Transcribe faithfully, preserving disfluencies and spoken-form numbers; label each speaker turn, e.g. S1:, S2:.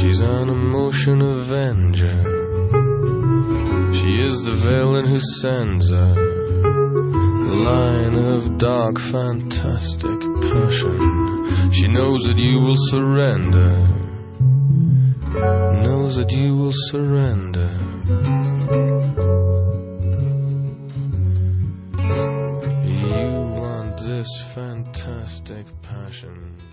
S1: She's an emotion avenger. She is the villain who sends a line of dark, fantastic passion. She knows that you will surrender. Knows that you will surrender. You want this fantastic passion.